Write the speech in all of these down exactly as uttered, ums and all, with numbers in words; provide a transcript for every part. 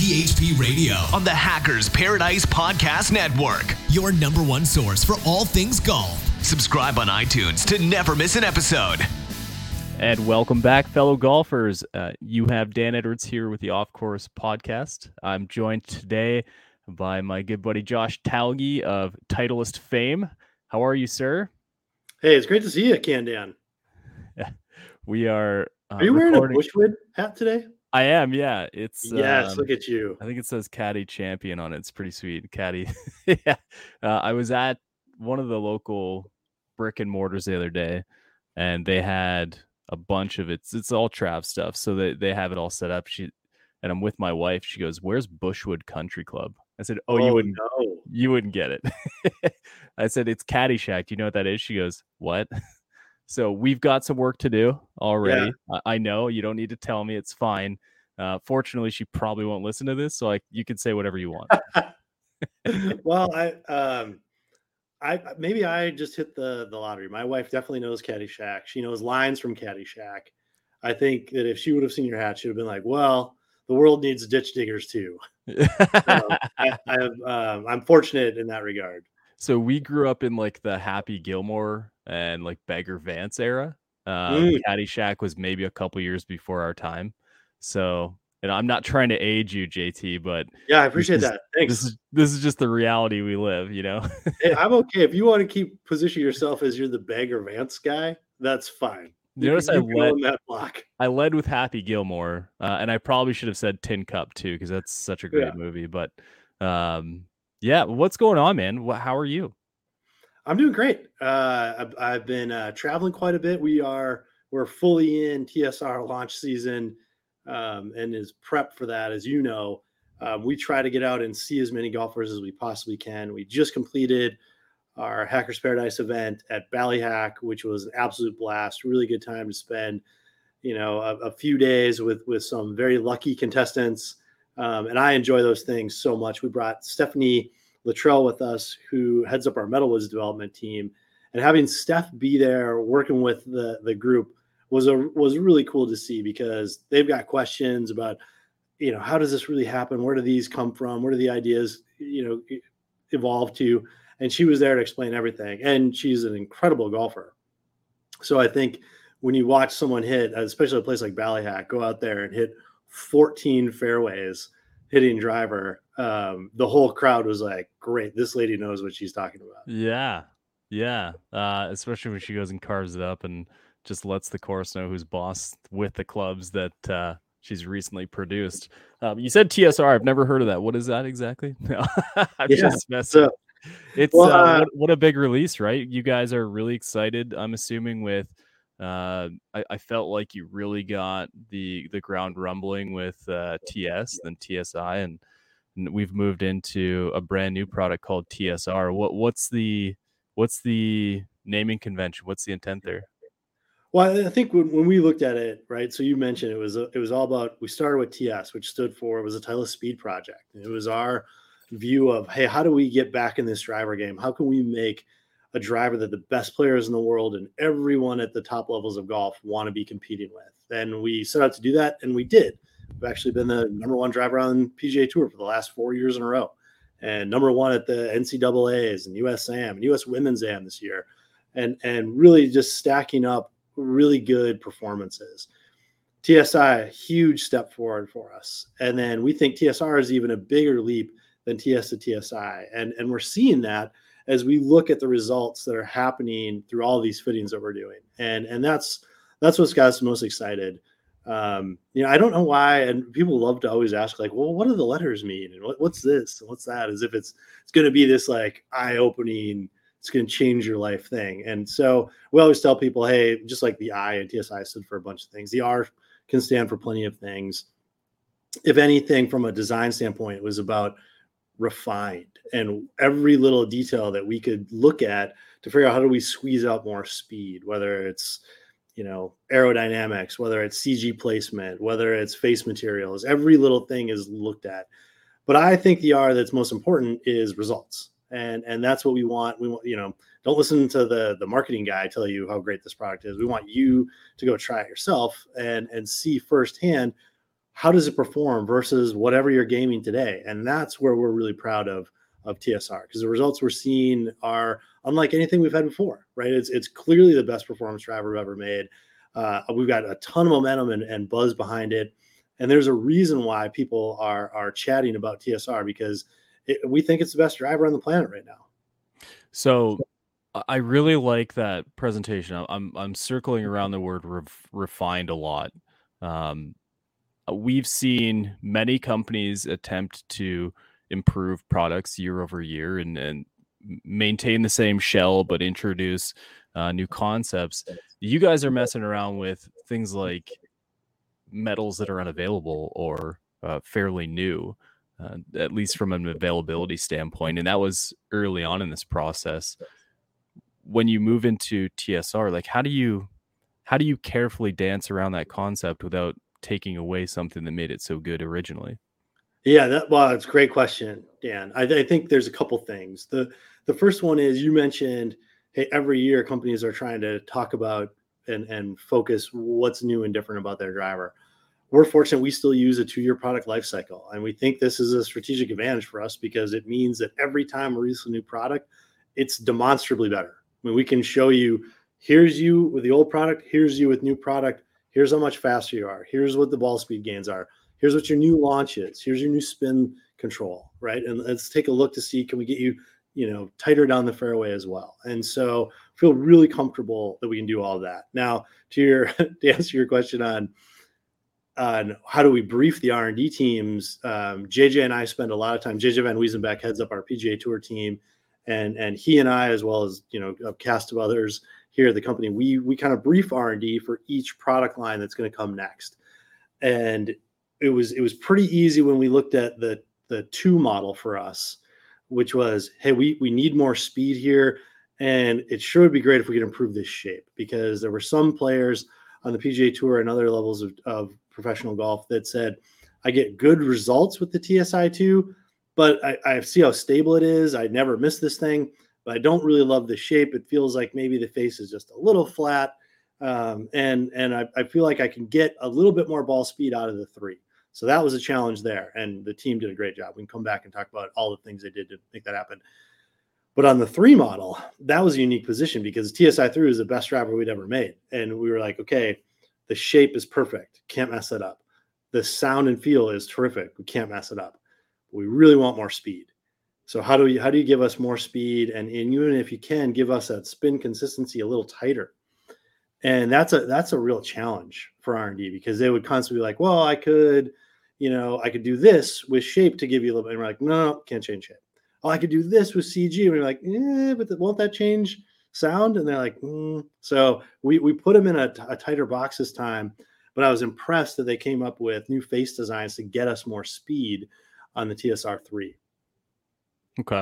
P H P Radio on the Hackers Paradise Podcast Network. Your number one source for all things golf. Subscribe on iTunes to never miss an episode. And welcome back, fellow golfers. Uh, you have Dan Edwards here with the Off Course Podcast. I'm joined today by my good buddy Josh Talge of Titleist fame. How are you, sir? Hey, it's great to see you, Can Dan. We are. Uh, are you wearing recording... a Bushwood hat today? I am, yeah. It's yes. Um, look at you. I think it says Caddy Champion on it. It's pretty sweet, Caddy. yeah. Uh, I was at one of the local brick and mortars the other day, and they had a bunch of it. It's, it's all Trav stuff, so they they have it all set up. She and I'm with my wife. She goes, "Where's Bushwood Country Club?" I said, "Oh, oh you wouldn't, no. you wouldn't get it." I said, "It's Caddyshack. Do you know what that is?" She goes, "What?" So we've got some work to do already. Yeah. I, I know you don't need to tell me. It's fine. Uh, fortunately, she probably won't listen to this, so I, you can say whatever you want. well, I um, I maybe I just hit the the lottery. My wife definitely knows Caddyshack. She knows lines from Caddyshack. I think that if she would have seen your hat, she'd have been like, "Well, the world needs ditch diggers too." so I, I have, um, I'm fortunate in that regard. So we grew up in like the Happy Gilmore and like Beggar Vance era. Um, mm. Caddyshack was maybe a couple years before our time. So, and I'm not trying to age you, J T, but yeah, I appreciate is, that. Thanks. This is this is just the reality we live, you know. Hey, I'm okay if you want to keep position yourself as you're the Beggar Vance guy. That's fine. You notice I led that block. I led with Happy Gilmore, uh, and I probably should have said Tin Cup too, because that's such a great yeah. movie. But um, yeah, what's going on, man? How are you? I'm doing great. Uh, I've, I've been uh, traveling quite a bit. We are we're fully in T S R launch season, um, and is prep for that. As you know, uh, we try to get out and see as many golfers as we possibly can. We just completed our Hackers Paradise event at Ballyhack, which was an absolute blast. Really good time to spend, you know, a, a few days with with some very lucky contestants, um, and I enjoy those things so much. We brought Stephanie Luttrell with us, who heads up our Metalwoods development team, and having Steph be there working with the the group was a was really cool to see, because they've got questions about, you know, how does this really happen? Where do these come from? Where do the ideas, you know, evolve to? And she was there to explain everything. And she's an incredible golfer. So I think when you watch someone hit, especially a place like Ballyhack, go out there and hit fourteen fairways hitting driver, um, the whole crowd was like, great, this lady knows what she's talking about. Yeah. Yeah. Uh, especially when she goes and carves it up and just lets the course know who's boss with the clubs that uh, she's recently produced. Um, you said T S R. I've never heard of that. What is that exactly? No, I'm yeah, just messing. So, it's well, uh, uh, what, what a big release, right? You guys are really excited, I'm assuming, with uh, I, I felt like you really got the the ground rumbling with uh, T S, then T S I, and, and we've moved into a brand new product called T S R. What what's the what's the naming convention? What's the intent there? Well, I think when, when we looked at it, right, so you mentioned it was a, it was all about, we started with T S, which stood for, it was a Titleist Speed Project. It was our view of, hey, how do we get back in this driver game? How can we make a driver that the best players in the world and everyone at the top levels of golf want to be competing with? And we set out to do that, and we did. We've actually been the number one driver on P G A Tour for the last four years in a row, and number one at the N C double A's and U S A M and U S Women's A M this year, and and really just stacking up really good performances. T S I, a huge step forward for us. And then we think T S R is even a bigger leap than T S to T S I. And, and we're seeing that as we look at the results that are happening through all these fittings that we're doing. And, and that's, that's what's got us most excited. Um, you know, I don't know why, and people love to always ask, like, well, what do the letters mean? And what, what's this? And what's that? As if it's, it's going to be this like eye-opening, it's going to change your life thing. And so we always tell people, hey, just like the I and T S I stood for a bunch of things, the R can stand for plenty of things. If anything, from a design standpoint, it was about refined, and every little detail that we could look at to figure out how do we squeeze out more speed, whether it's, you know, aerodynamics, whether it's C G placement, whether it's face materials, every little thing is looked at. But I think the R that's most important is results. And, and that's what we want. We want, you know, don't listen to the, the marketing guy tell you how great this product is. We want you to go try it yourself and, and see firsthand how does it perform versus whatever you're gaming today? And that's where we're really proud of of T S R, because the results we're seeing are unlike anything we've had before, right? It's it's clearly the best performance driver we've ever made. Uh, we've got a ton of momentum and, and buzz behind it. And there's a reason why people are are chatting about T S R, because it, we think it's the best driver on the planet right now. So I really like that presentation. I'm I'm circling around the word ref, refined a lot. Um, we've seen many companies attempt to improve products year over year and, and maintain the same shell, but introduce uh, new concepts. You guys are messing around with things like metals that are unavailable or uh, fairly new, uh, at least from an availability standpoint. And that was early on in this process. When you move into T S R, like how do you, how do you carefully dance around that concept without taking away something that made it so good originally? Yeah, that well, it's a great question, Dan. I, I think there's a couple things. The the first one is you mentioned, hey, every year companies are trying to talk about and, and focus what's new and different about their driver. We're fortunate we still use a two-year product life cycle. And we think this is a strategic advantage for us because it means that every time we release a new product, it's demonstrably better. I mean, we can show you, here's you with the old product, here's you with new product, here's how much faster you are, here's what the ball speed gains are. Here's what your new launch is. Here's your new spin control, right? And let's take a look to see, can we get you, you know, tighter down the fairway as well? And so feel really comfortable that we can do all of that. Now, to your to answer your question on, on how do we brief the R and D teams, um, J J and I spend a lot of time, J J Van Wiesenbeck heads up our P G A Tour team, and, and he and I, as well as, you know, a cast of others here at the company, we, we kind of brief R and D for each product line that's going to come next. And it was it was pretty easy when we looked at the the two model for us, which was, hey, we we need more speed here, and it sure would be great if we could improve this shape, because there were some players on the P G A Tour and other levels of, of professional golf that said, I get good results with the T S I two, but I, I see how stable it is. I never miss this thing, but I don't really love the shape. It feels like maybe the face is just a little flat, um, and and I, I feel like I can get a little bit more ball speed out of the three. So that was a challenge there, and the team did a great job. We can come back and talk about all the things they did to make that happen. But on the three model, that was a unique position because T S I three was the best driver we'd ever made. And we were like, okay, the shape is perfect. Can't mess it up. The sound and feel is terrific. We can't mess it up. We really want more speed. So how do you, how do you give us more speed? And, and even if you can, give us that spin consistency a little tighter. And that's a, that's a real challenge for R and D, because they would constantly be like, well, I could, you know, I could do this with shape to give you a little bit. And we're like, no, no, can't change shape. Oh, I could do this with C G. And we're like, eh, but the, won't that change sound? And they're like, mm. So we, we put them in a, a tighter box this time, but I was impressed that they came up with new face designs to get us more speed on the T S R three. Okay.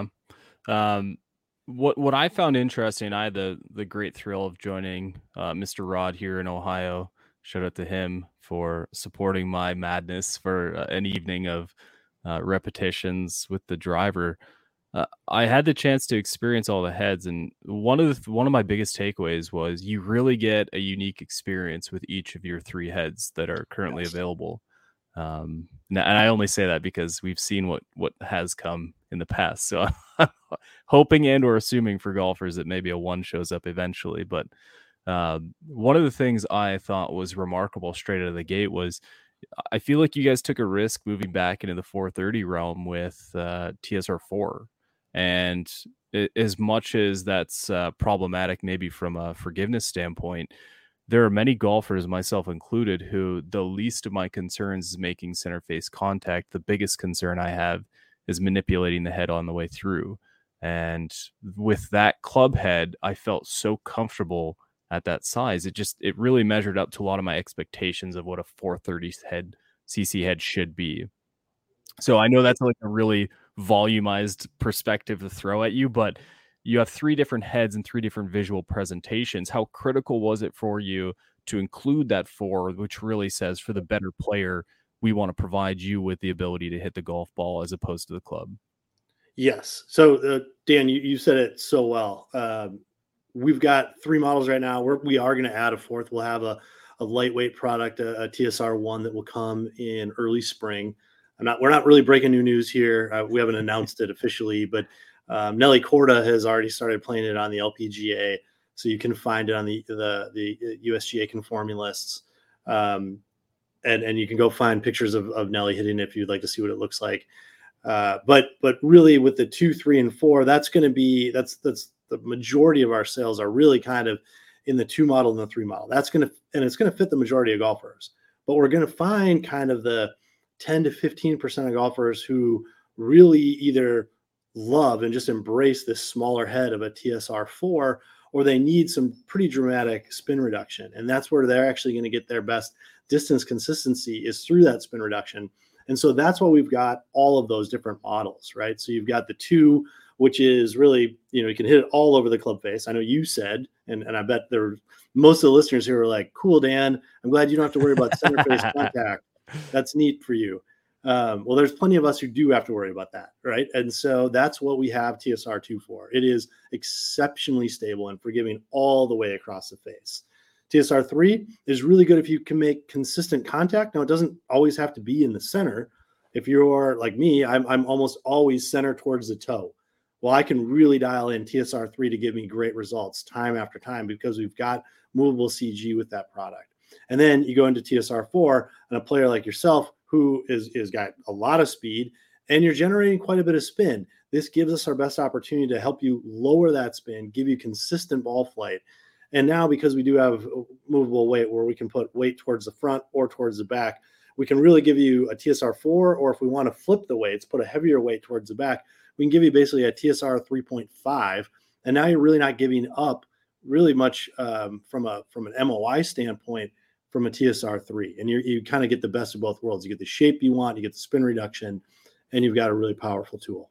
Um, what, what I found interesting, I had the, the great thrill of joining uh, Mister Rod here in Ohio. Shout out to him for supporting my madness for uh, an evening of uh, repetitions with the driver. Uh, I had the chance to experience all the heads, and one of the, one of my biggest takeaways was you really get a unique experience with each of your three heads that are currently yes. available. Um, and I only say that because we've seen what what has come in the past. So I'm hoping and or assuming for golfers that maybe a one shows up eventually, but. Um, one of the things I thought was remarkable straight out of the gate was I feel like you guys took a risk moving back into the four thirty realm with uh, T S R four. And it, as much as that's uh, problematic, maybe from a forgiveness standpoint, there are many golfers, myself included, who the least of my concerns is making center face contact. The biggest concern I have is manipulating the head on the way through. And with that club head, I felt so comfortable at that size. It just, it really measured up to a lot of my expectations of what a four thirty head C C head should be. So I know that's like a really volumized perspective to throw at you, but you have three different heads and three different visual presentations. How critical was it for you to include that four, which really says for the better player, we want to provide you with the ability to hit the golf ball as opposed to the club? Yes. So uh, Dan, you, you said it so well. Um, We've got three models right now. We're, we are going to add a fourth. We'll have a, a lightweight product, a, a T S R one that will come in early spring. I'm not, we're not really breaking new news here. Uh, we haven't announced it officially, but um, Nelly Korda has already started playing it on the L P G A. So you can find it on the, the, the U S G A conforming lists. Um, and, and you can go find pictures of, of Nelly hitting it if you'd like to see what it looks like. Uh, but, but really with the two, three, and four, that's going to be, that's, that's the majority of our sales are really kind of in the two model and the three model. That's going to, and it's going to fit the majority of golfers, but we're going to find kind of the ten to fifteen percent of golfers who really either love and just embrace this smaller head of a T S R four, or they need some pretty dramatic spin reduction. And that's where they're actually going to get their best distance consistency is through that spin reduction. And so that's why we've got all of those different models, right? So you've got the two, which is really, you know, you can hit it all over the club face. I know you said, and, and I bet there were most of the listeners here are like, cool, Dan, I'm glad you don't have to worry about center face contact. That's neat for you. Um, well, there's plenty of us who do have to worry about that, right? And so that's what we have T S R two for. It is exceptionally stable and forgiving all the way across the face. T S R three is really good if you can make consistent contact. Now, it doesn't always have to be in the center. If you're like me, I'm, I'm almost always center towards the toe. Well, I can really dial in T S R three to give me great results time after time because we've got movable C G with that product. And then you go into T S R four, and a player like yourself who is, is got a lot of speed and you're generating quite a bit of spin. This gives us our best opportunity to help you lower that spin, give you consistent ball flight. And now because we do have movable weight where we can put weight towards the front or towards the back, we can really give you a T S R four, or if we want to flip the weights, put a heavier weight towards the back, we can give you basically a T S R three point five. And now you're really not giving up really much um, from a from an M O I standpoint from a T S R three. And you you kind of get the best of both worlds. You get the shape you want, you get the spin reduction, and you've got a really powerful tool.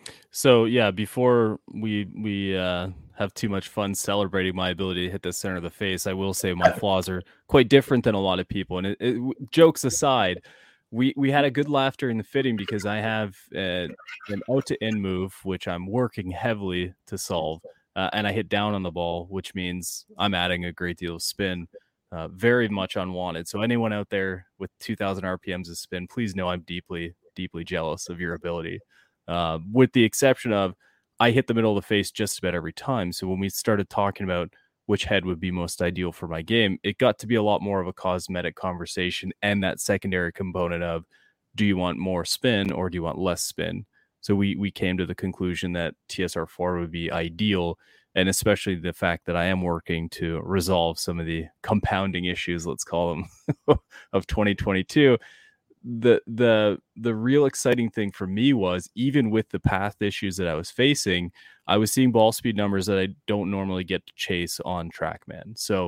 So yeah, before we we uh, have too much fun celebrating my ability to hit the center of the face, I will say my flaws are quite different than a lot of people. And it, it, jokes aside, we we had a good laugh during the fitting because I have uh, an out to in move, which I'm working heavily to solve, uh, and I hit down on the ball, which means I'm adding a great deal of spin. Uh, very much unwanted. So anyone out there with two thousand R P Ms of spin, please know I'm deeply, deeply jealous of your ability. Uh, with the exception of I hit the middle of the face just about every time. So when we started talking about which head would be most ideal for my game, it got to be a lot more of a cosmetic conversation and that secondary component of, do you want more spin or do you want less spin? So we we came to the conclusion that T S R four would be ideal. And especially the fact that I am working to resolve some of the compounding issues, let's call them, of twenty twenty-two. The the the real exciting thing for me was, even with the path issues that I was facing, I was seeing ball speed numbers that I don't normally get to chase on TrackMan. So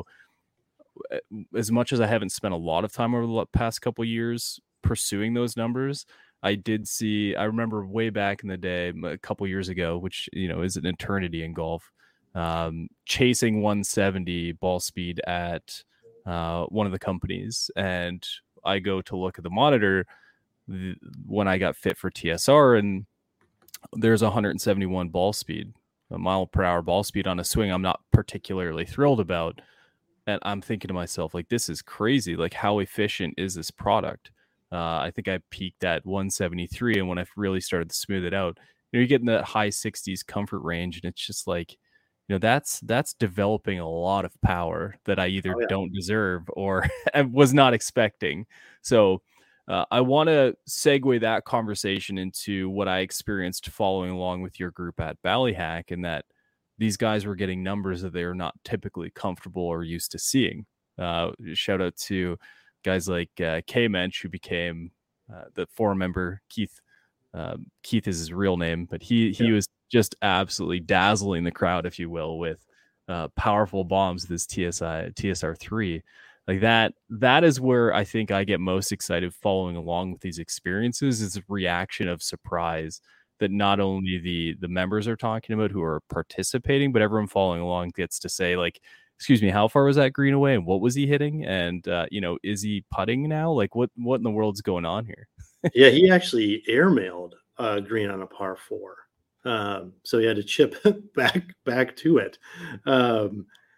as much as I haven't spent a lot of time over the past couple of years pursuing those numbers, I did see, I remember way back in the day, a couple of years ago, which, you know, is an eternity in golf, um, chasing one seventy ball speed at uh, one of the companies. And I go to look at the monitor th- when I got fit for T S R, and there's one seventy-one ball speed, a mile per hour ball speed on a swing I'm not particularly thrilled about. And I'm thinking to myself, like, this is crazy. Like, how efficient is this product? Uh, I think I peaked at one seventy-three. And when I really started to smooth it out, you know, you get in that high sixties comfort range. And it's just like, you know, that's that's developing a lot of power that I either oh, yeah. don't deserve or was not expecting. So uh, I want to segue that conversation into what I experienced following along with your group at Ballyhack, and that these guys were getting numbers that they are not typically comfortable or used to seeing. Uh, shout out to guys like uh, K-Mensch, who became uh, the forum member. Keith uh, Keith is his real name, but he he yeah. was just absolutely dazzling the crowd, if you will, with uh, powerful bombs. This T S I T S R three, like that. That is where I think I get most excited following along with these experiences. Is a reaction of surprise that not only the the members are talking about who are participating, but everyone following along gets to say, like, excuse me, how far was that green away, and what was he hitting, and uh, you know, is he putting now? Like, what what in the world's going on here? Yeah, he actually airmailed uh, green on a par four, um, so he had to chip back back to it. Um,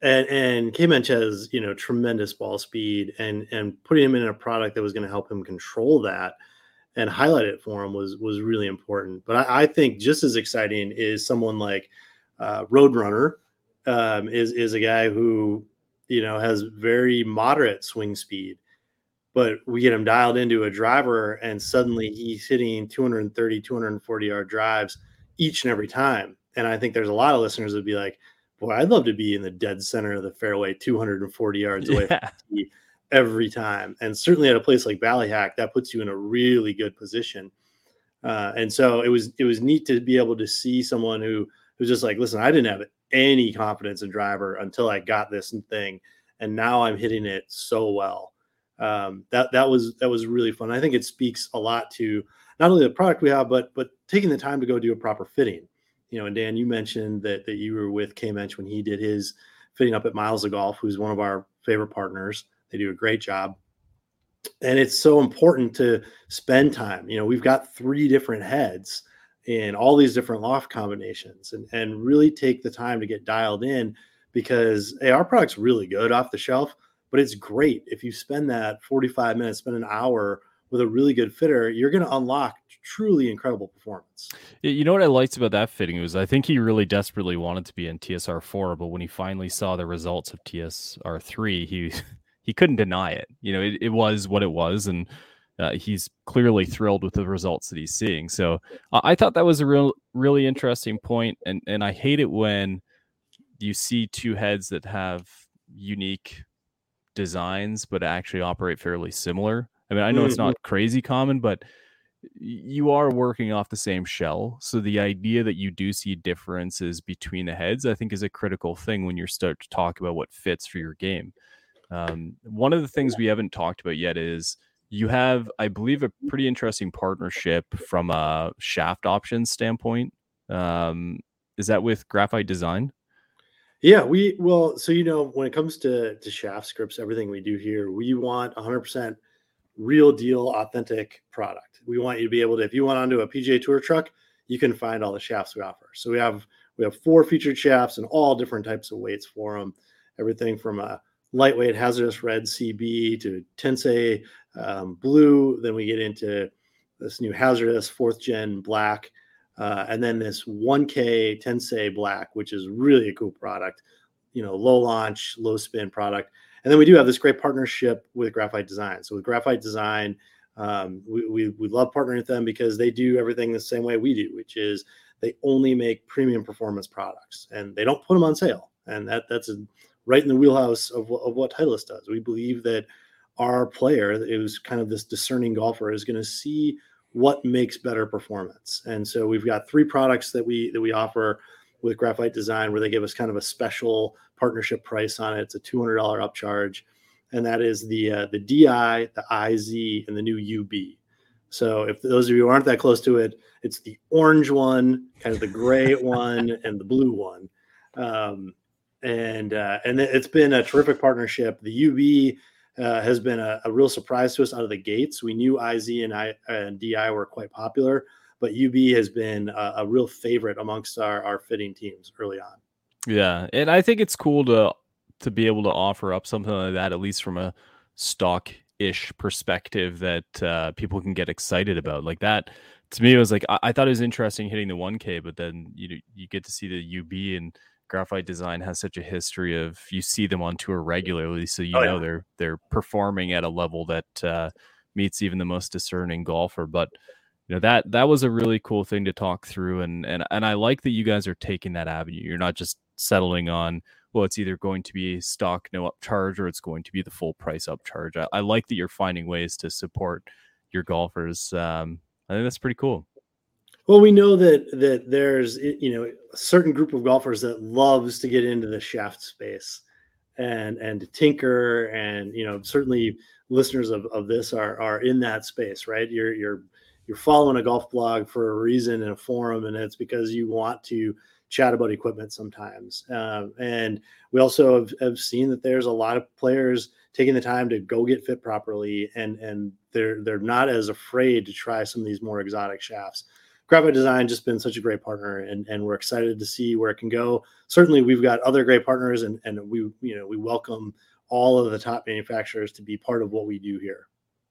And and K-Mensch has, you know, tremendous ball speed, and and putting him in a product that was going to help him control that and highlight it for him was was really important. But I, I think just as exciting is someone like uh, Roadrunner, um, is is a guy who, you know, has very moderate swing speed, but we get him dialed into a driver, and suddenly he's hitting two thirty, two forty yard drives each and every time. And I think there's a lot of listeners that would be like, boy, I'd love to be in the dead center of the fairway, two forty yards away Yeah. from the tee every time. And certainly at a place like Ballyhack, that puts you in a really good position. Uh, and so it was it was neat to be able to see someone who who's just like, listen, I didn't have any confidence in driver until I got this thing, and now I'm hitting it so well. Um, that that was that was really fun. I think it speaks a lot to not only the product we have, but but taking the time to go do a proper fitting. You know, and Dan, you mentioned that that you were with K-Mensch when he did his fitting up at Miles of Golf, who's one of our favorite partners. They do a great job. And it's so important to spend time. You know, we've got three different heads in all these different loft combinations, and, and really take the time to get dialed in, because hey, our product's really good off the shelf, but it's great. If you spend that forty-five minutes, spend an hour with a really good fitter, you're going to unlock truly incredible performance. You know what I liked about that fitting was I think he really desperately wanted to be in T S R four, but when he finally saw the results of T S R three, he he couldn't deny it. You know, it, it was what it was, and uh, he's clearly thrilled with the results that he's seeing. So uh, I thought that was a real, really interesting point, and and I hate it when you see two heads that have unique designs but actually operate fairly similar. I mean, I know mm-hmm. it's not crazy common, but you are working off the same shell. So the idea that you do see differences between the heads, I think, is a critical thing when you start to talk about what fits for your game. Um, one of the things we haven't talked about yet is you have, I believe, a pretty interesting partnership from a shaft options standpoint. Um, is that with Graphite Design? Yeah, we, well, so, you know, when it comes to, to shaft scripts, everything we do here, we want one hundred percent real deal, authentic product. We want you to be able to, if you want onto a P G A Tour truck, you can find all the shafts we offer. So we have, we have four featured shafts and all different types of weights for them. Everything from a lightweight hazardous red C B to Tensei um, blue. Then we get into this new hazardous fourth gen black. Uh, and then this one K Tensei black, which is really a cool product, you know, low launch, low spin product. And then we do have this great partnership with Graphite Design. So with Graphite Design, um, we, we, we love partnering with them because they do everything the same way we do, which is they only make premium performance products, and they don't put them on sale. And that that's a, right in the wheelhouse of, of what Titleist does. We believe that our player, who's kind of this discerning golfer, is going to see what makes better performance. And so we've got three products that we that we offer with Graphite Design, where they give us kind of a special partnership price on it. It's a two hundred dollars upcharge, and that is the uh, the D I, the I Z, and the new U B. So if those of you aren't that close to it, it's the orange one, kind of the gray one, and the blue one. Um, and uh, and it's been a terrific partnership. The U B uh, has been a, a real surprise to us out of the gates. We knew I Z and, I, and D I were quite popular, but U B has been a, a real favorite amongst our, our fitting teams early on. Yeah, and I think it's cool to to be able to offer up something like that, at least from a stock-ish perspective, that uh, people can get excited about. Like that, to me, it was like, I, I thought it was interesting hitting the one K, but then you you get to see the U B, and Graphite Design has such a history of, you see them on tour regularly, so you oh, know yeah. they're they're performing at a level that uh, meets even the most discerning golfer. But you know, that that was a really cool thing to talk through, and and and I like that you guys are taking that avenue. You're not just settling on, well, it's either going to be stock no upcharge or it's going to be the full price upcharge. I, I like that you're finding ways to support your golfers. Um, I think that's pretty cool. Well, we know that that there's, you know, a certain group of golfers that loves to get into the shaft space and and to tinker, and you know, certainly listeners of, of this are are in that space, right? You're you're you're following a golf blog for a reason in a forum, and it's because you want to chat about equipment sometimes. Um, and we also have, have seen that there's a lot of players taking the time to go get fit properly, and and they're they're not as afraid to try some of these more exotic shafts. Graphite Design just been such a great partner, and and we're excited to see where it can go. Certainly, we've got other great partners, and and we you know we welcome all of the top manufacturers to be part of what we do here.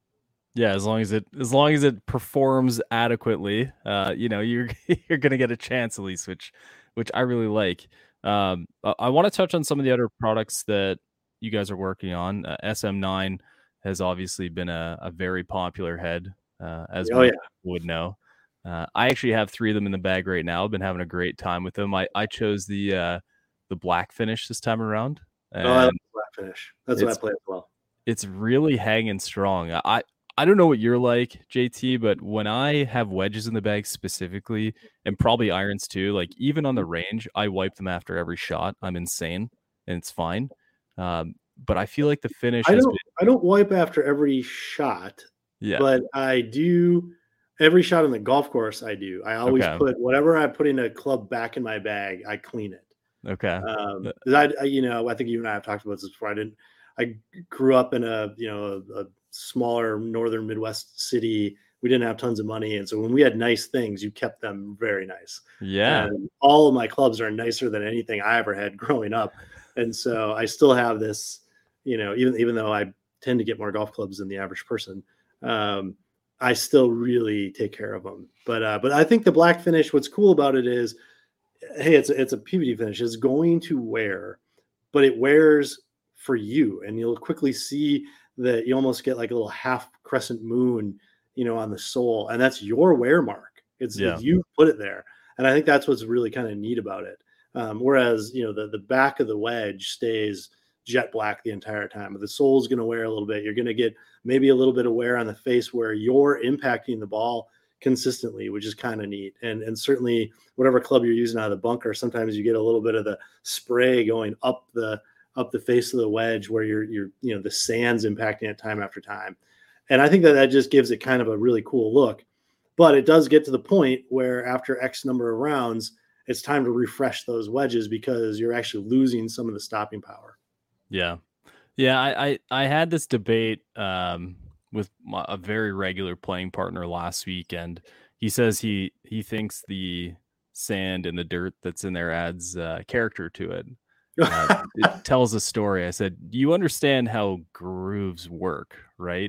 Yeah, as long as it as long as it performs adequately, uh, you know, you're you're gonna get a chance at least, which which I really like. Um, I, I want to touch on some of the other products that you guys are working on. Uh, S M nine has obviously been a, a very popular head, uh, as Oh most yeah, people would know. Uh, I actually have three of them in the bag right now. I've been having a great time with them. I, I chose the uh, the black finish this time around, oh, I like and the black finish. That's what I it's play as well. it's really hanging strong. I I don't know what you're like, J T, but when I have wedges in the bag specifically, and probably irons too, like even on the range, I wipe them after every shot. I'm insane, and it's fine. Um, but I feel like the finish I has don't been, I don't wipe after every shot, yeah, but I do every shot on the golf course. I do. I always okay, put whatever I put in a club back in my bag. I clean it. okay, Um, Uh, 'cause I, I, you know, I think you and I have talked about this before. I didn't. I grew up in a, you know, a, a smaller northern Midwest city. We didn't have tons of money, and so when we had nice things, you kept them very nice. yeah, And all of my clubs are nicer than anything I ever had growing up, and so I still have this. You know, even even though I tend to get more golf clubs than the average person, um, I still really take care of them. But uh, but I think the black finish. What's cool about it is, hey, it's a, it's a P V D finish. It's going to wear, but it wears for you, and you'll quickly see that you almost get like a little half crescent moon, you know, on the sole, and that's your wear mark. It's, yeah, it's you put it there, and I think that's what's really kind of neat about it. Um, whereas you know the the back of the wedge stays jet black the entire time, but the sole's going to wear a little bit. You're going to get maybe a little bit of wear on the face where you're impacting the ball consistently, which is kind of neat. And and certainly whatever club you're using out of the bunker, sometimes you get a little bit of the spray going up the up the face of the wedge where you're you're you know the sand's impacting it time after time. And I think that that just gives it kind of a really cool look. But it does get to the point where after X number of rounds, it's time to refresh those wedges because you're actually losing some of the stopping power. yeah, yeah. I I, I had this debate um, with my, a very regular playing partner last week, and he says he he thinks the sand and the dirt that's in there adds uh, character to it. Uh, it tells a story. I said, "Do you understand how grooves work, right?"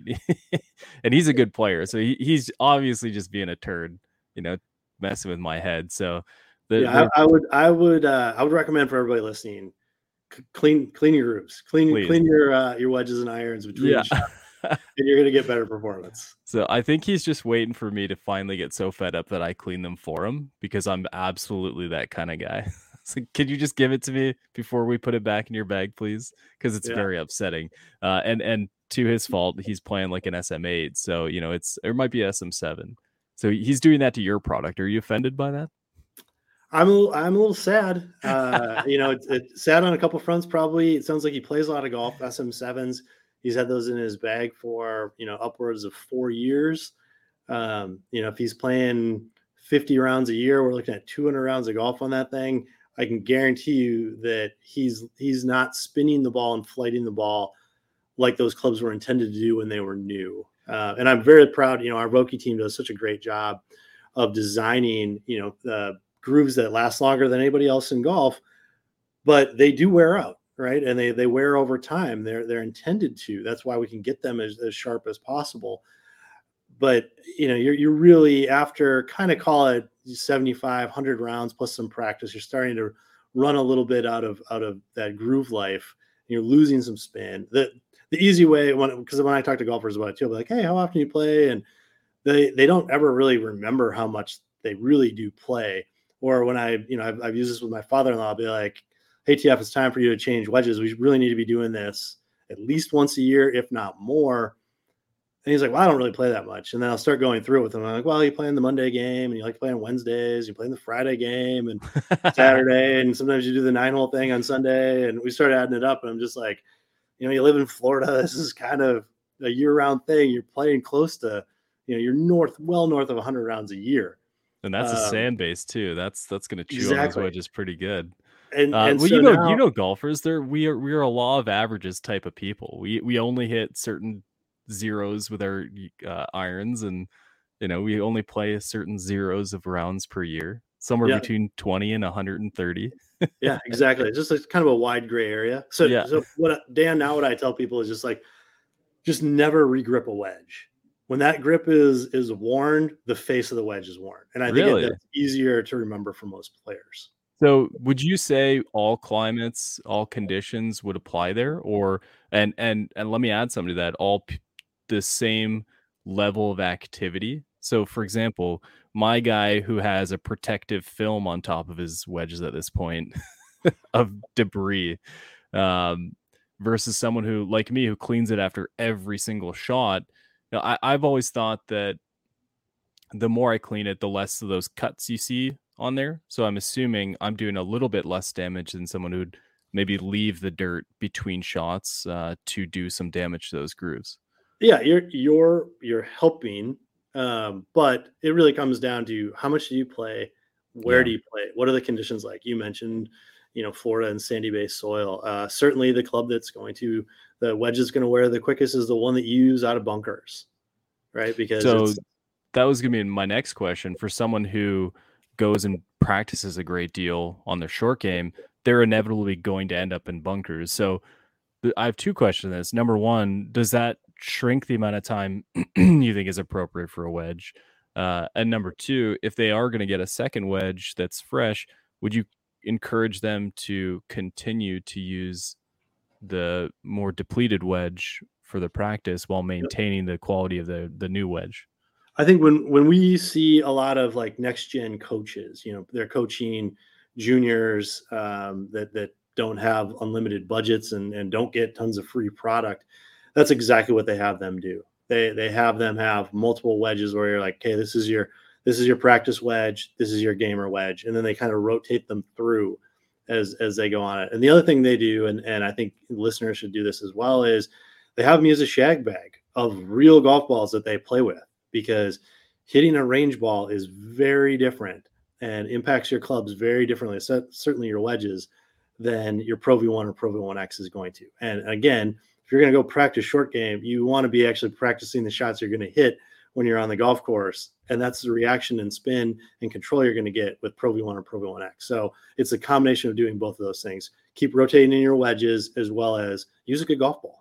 And he's a good player, so he, he's obviously just being a turd, you know, messing with my head. So the, Yeah, the I, I would I would uh, I would recommend for everybody listening, c- clean clean your grooves, clean please, clean your uh, your wedges and irons between yeah. shots, and you're gonna get better performance. So I think he's just waiting for me to finally get so fed up that I clean them for him because I'm absolutely that kind of guy. So could you just give it to me before we put it back in your bag, please? Because it's Yeah. very upsetting. Uh, and and to his fault, he's playing like an S M eight, so you know it's it might be S M seven. So he's doing that to your product. Are you offended by that? I'm a little, I'm a little sad. Uh, you know, it's it, sad on a couple fronts. Probably it sounds like he plays a lot of golf. S M sevens. He's had those in his bag for you know upwards of four years. Um, you know, if he's playing fifty rounds a year, we're looking at two hundred rounds of golf on that thing. I can guarantee you that he's he's not spinning the ball and flighting the ball like those clubs were intended to do when they were new. Uh, and I'm very proud. You know, our Vokey team does such a great job of designing, you know, the grooves that last longer than anybody else in golf, but they do wear out, right? And they they wear over time. They're they're intended to. That's why we can get them as, as sharp as possible. But you know, you're you're really after kind of call it seventy-five, one hundred rounds plus some practice. You're starting to run a little bit out of out of that groove life. You're losing some spin. The the easy way, when because when I talk to golfers about it too, I'll be like, hey, how often do you play? And they they don't ever really remember how much they really do play. Or when I, you know, I've, I've used this with my father-in-law, I'll be like, hey, T F, it's time for you to change wedges. We really need to be doing this at least once a year, if not more. And he's like, well, I don't really play that much. And then I'll start going through it with him. I'm like, well, you play in the Monday game and you like to play on Wednesdays, you play in the Friday game and Saturday. And sometimes you do the nine hole thing on Sunday. And we start adding it up. And I'm just like, you know, you live in Florida. This is kind of a year round thing. You're playing close to, you know, you're north, well north of one hundred rounds a year. And that's Um, a sand base too. That's that's going to chew on exactly. those wedges pretty good. And, Uh, and well, so you know, now, you know, golfers. They're we are we are a law of averages type of people. We we only hit certain zeros with our uh, irons, and You know, we only play a certain zeros of rounds per year, somewhere Yeah. between twenty and one hundred thirty. Yeah, exactly. It's just like kind of a wide gray area. So, Yeah. so what Dan, now what I tell people is just like, just never regrip a wedge. When that grip is is worn, the face of the wedge is worn. And I think Really? it, that's easier to remember for most players. So would you say all climates, all conditions would apply there, or and and and let me add something to that, all p- the same level of activity? So for example, my guy who has a protective film on top of his wedges at this point of debris, um, versus someone who, like me, who cleans it after every single shot. You know, I, I've always thought that the more I clean it, the less of those cuts you see on there. So I'm assuming I'm doing a little bit less damage than someone who'd maybe leave the dirt between shots uh, to do some damage to those grooves. Yeah, you're you're you're helping, um, but it really comes down to how much do you play, where Yeah. do you play, what are the conditions like? You mentioned, you know, Florida and sandy based soil. Uh, certainly, the club that's going to the wedge is going to wear the quickest is the one that you use out of bunkers, right? Because So it's that was going to be my next question. For someone who goes and practices a great deal on their short game, they're inevitably going to end up in bunkers. So th- I have two questions on this. Number one, does that shrink the amount of time you think is appropriate for a wedge? Uh, and number two, if they are going to get a second wedge that's fresh, would you encourage them to continue to use the more depleted wedge for the practice while maintaining the quality of the the new wedge? I think when when we see a lot of like next gen coaches, you know, they're coaching juniors um, that that don't have unlimited budgets and and don't get tons of free product. That's exactly what they have them do. They they have them have multiple wedges where you're like, okay, this is your this is your practice wedge, this is your gamer wedge, and then they kind of rotate them through as as they go on it. And the other thing they do, and and I think listeners should do this as well, is they have them use a shag bag of real golf balls that they play with, because hitting a range ball is very different and impacts your clubs very differently, so certainly your wedges, than your Pro V one or Pro V one X is going to. And again, if you're going to go practice short game, you want to be actually practicing the shots you're going to hit when you're on the golf course. And that's the reaction and spin and control you're going to get with Pro V one or Pro V one X. So it's a combination of doing both of those things. Keep rotating in your wedges as well as use a good golf ball.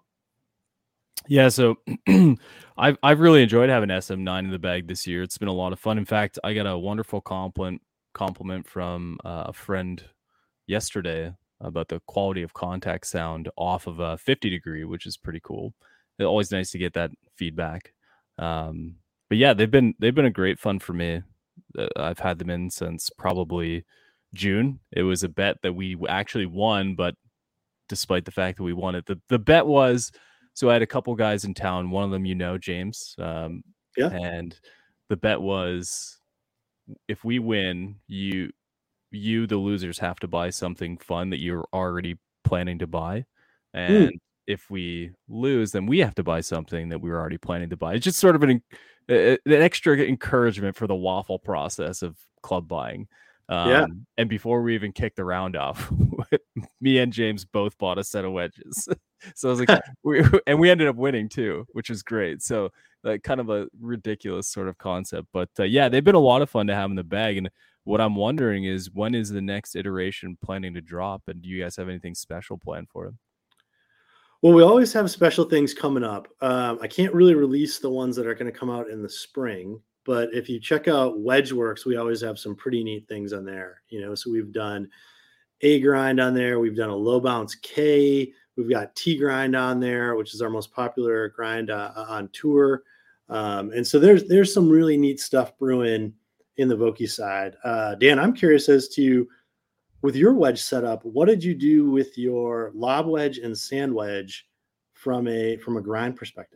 Yeah, so I've I've really enjoyed having S M nine in the bag this year. It's been a lot of fun. In fact, I got a wonderful compliment compliment from uh, a friend yesterday about the quality of contact sound off of a fifty degree, which is pretty cool. It's always nice to get that feedback. Um, but yeah, they've been they've been a great fun for me. Uh, I've had them in since probably June. It was a bet that we actually won, but despite the fact that we won it, the the bet was. So I had a couple guys in town. One of them, you know, James. Um, Yeah. And the bet was, if we win, you, you, the losers, have to buy something fun that you're already planning to buy. And Mm. if we lose, then we have to buy something that we were already planning to buy. It's just sort of an, an extra encouragement for the waffle process of club buying. Um, Yeah. And before we even kicked the round off, me and James both bought a set of wedges. So I was like, we, and we ended up winning too, which is great. So like kind of a ridiculous sort of concept, but uh, yeah, they've been a lot of fun to have in the bag. And what I'm wondering is, when is the next iteration planning to drop? And do you guys have anything special planned for them? Well, we always have special things coming up. Um, I can't really release the ones that are going to come out in the spring, but if you check out Wedgeworks, we always have some pretty neat things on there. You know, so we've done A grind on there. We've done a low bounce K. We've got T grind on there, which is our most popular grind uh, on tour. Um, and so there's there's some really neat stuff brewing in the Vokey side. Uh, Dan, I'm curious as to, with your wedge setup, what did you do with your lob wedge and sand wedge from a from a grind perspective?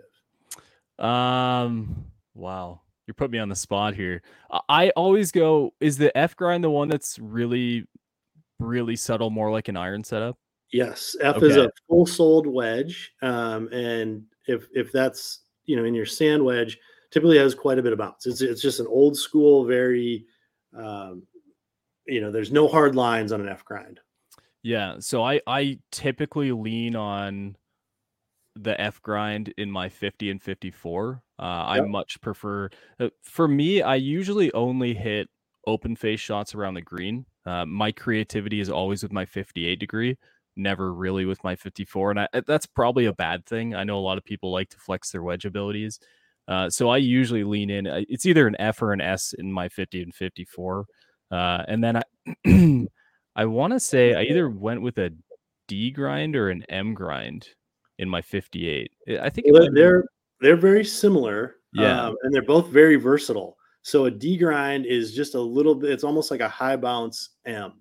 Um, wow, you're putting me on the spot here. I I always go, is the F grind the one that's really, really subtle, more like an iron setup? Yes, F is Okay. a full soled wedge, um, and if if that's, you know, in your sand wedge, typically has quite a bit of bounce. It's it's just an old school, very, um, you know, there's no hard lines on an F grind. Yeah, so I I typically lean on the F grind in my fifty and fifty-four. Uh, I Yep. much prefer. Uh, for me, I usually only hit open face shots around the green. Uh, my creativity is always with my fifty-eight degree, never really with my fifty-four, and I, uh, that's probably a bad thing. I know a lot of people like to flex their wedge abilities, uh, so I usually lean in. uh, It's either an F or an S in my fifty and fifty-four, uh, and then I, I want to say I either went with a D grind or an M grind in my fifty-eight. I I think it Well, might have been. they're they're very similar, Yeah, um, and they're both very versatile. So a D grind is just a little bit. It's almost like a high bounce M,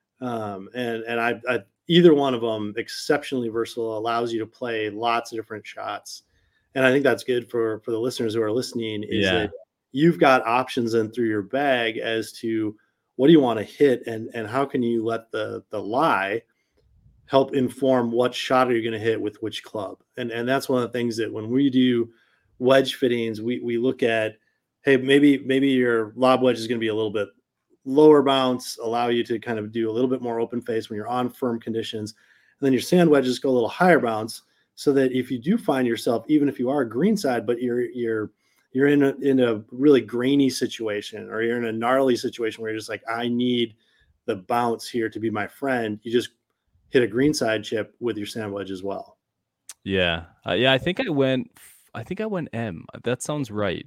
um, and and I, I either one of them exceptionally versatile, allows you to play lots of different shots, and I think that's good for for the listeners who are listening. Is yeah. that you've got options in through your bag as to what do you want to hit, and and how can you let the the lie help inform what shot are you going to hit with which club. And and that's one of the things that when we do wedge fittings, we we look at, hey, maybe maybe your lob wedge is going to be a little bit lower bounce, allow you to kind of do a little bit more open face when you're on firm conditions. And then your sand wedges go a little higher bounce, so that if you do find yourself, even if you are greenside, but you're you're you're in a in a really grainy situation, or you're in a gnarly situation where you're just like, I need the bounce here to be my friend, you just hit a greenside chip with your sand wedge as well. Yeah. Uh, yeah, I think I went f- I think I went M. That sounds right.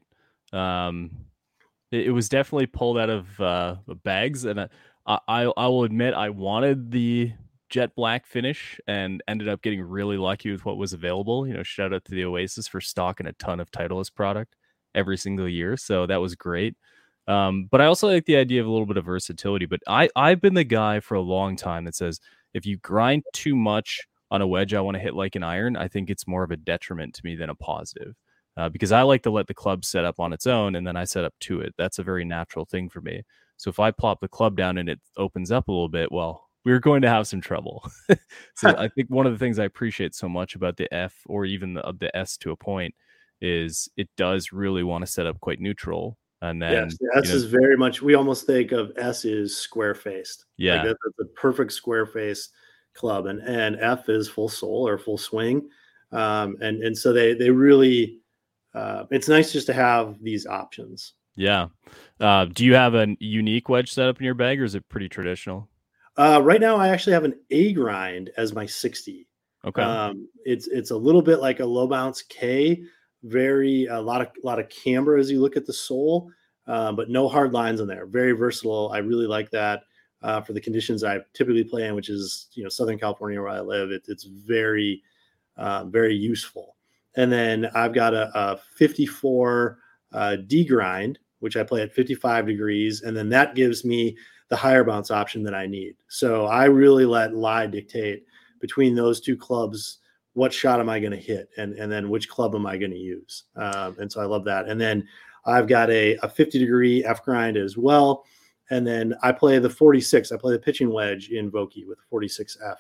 Um it, it was definitely pulled out of uh bags, and I, I I I will admit I wanted the jet black finish and ended up getting really lucky with what was available. You know, shout out to the Oasis for stocking a ton of Titleist product every single year. So that was great. Um, but I also like the idea of a little bit of versatility. But I, I've been the guy for a long time that says if you grind too much on a wedge, I want to hit like an iron. I think it's more of a detriment to me than a positive, uh, because I like to let the club set up on its own and then I set up to it. That's a very natural thing for me. So if I plop the club down and it opens up a little bit, well, we're going to have some trouble. So I think one of the things I appreciate so much about the F or even the, the S to a point is it does really want to set up quite neutral. And then, Yes, S you know, is very much. We almost think of S is square faced. Like yeah, that, that's a perfect square face club, and and F is full soul or full swing, um, and and so they they really. Uh, it's nice just to have these options. yeah. Uh, do you have a unique wedge setup in your bag, or is it pretty traditional? Uh, right now, I actually have an A grind as my sixty. Okay. Um, it's it's a little bit like a low bounce K, very a lot of a lot of camber as you look at the sole, uh, but no hard lines in there. Very versatile. I really like that uh, for the conditions I typically play in, which is you know Southern California where I live. It, it's very uh, very useful. And then I've got a, a fifty-four uh, D grind, which I play at fifty-five degrees, and then that gives me the higher bounce option that I need. So I really let lie dictate between those two clubs. What shot am I going to hit? And, and then which club am I going to use? Um, and so I love that. And then I've got a, a fifty degree F grind as well. And then I play the forty-six. I play the pitching wedge in Vokey with forty-six F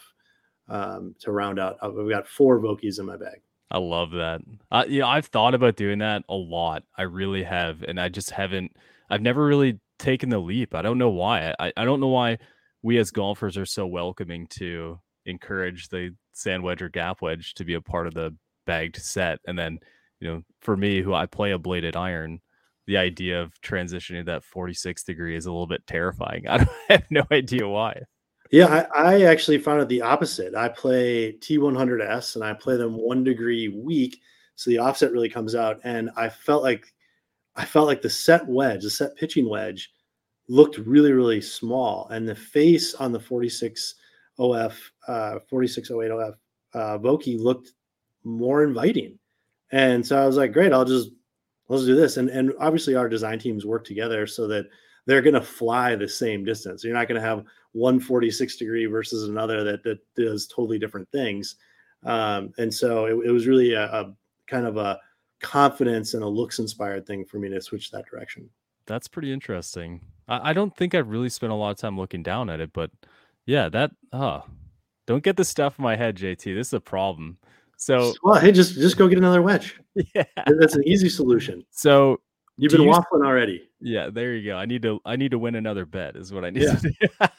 um, to round out. I've got four Vokeys in my bag. I love that. Uh, you know, I've thought about doing that a lot. I really have, and I just haven't. I've never really taken the leap. I don't know why. I, I don't know why we as golfers are so welcoming to encourage the sand wedge or gap wedge to be a part of the bagged set. And then, you know, for me, who I play a bladed iron, the idea of transitioning to that forty-six degree is a little bit terrifying. I, don't, I have no idea why. Yeah, I, I actually found it the opposite. I play T one hundred S and I play them one degree weak, so the offset really comes out. And I felt like I felt like the set wedge, the set pitching wedge, looked really really small, and the face on the forty-six O F, uh, forty-six oh eight O F uh, Vokey looked more inviting. And so I was like, great, I'll just let's do this. And and obviously our design teams work together so that they're going to fly the same distance. You're not going to have one forty-six degree versus another that, that does totally different things. Um, and so it, it was really a, a kind of a confidence and a looks inspired thing for me to switch that direction. That's pretty interesting. I, I don't think I've really spent a lot of time looking down at it, but yeah, that oh, don't get the stuff in my head, J T. This is a problem. So Well, hey, just just go get another wedge. yeah. That's an easy solution. So You've do been you- waffling already. Yeah, there you go. I need to I need to win another bet is what I need Yeah. to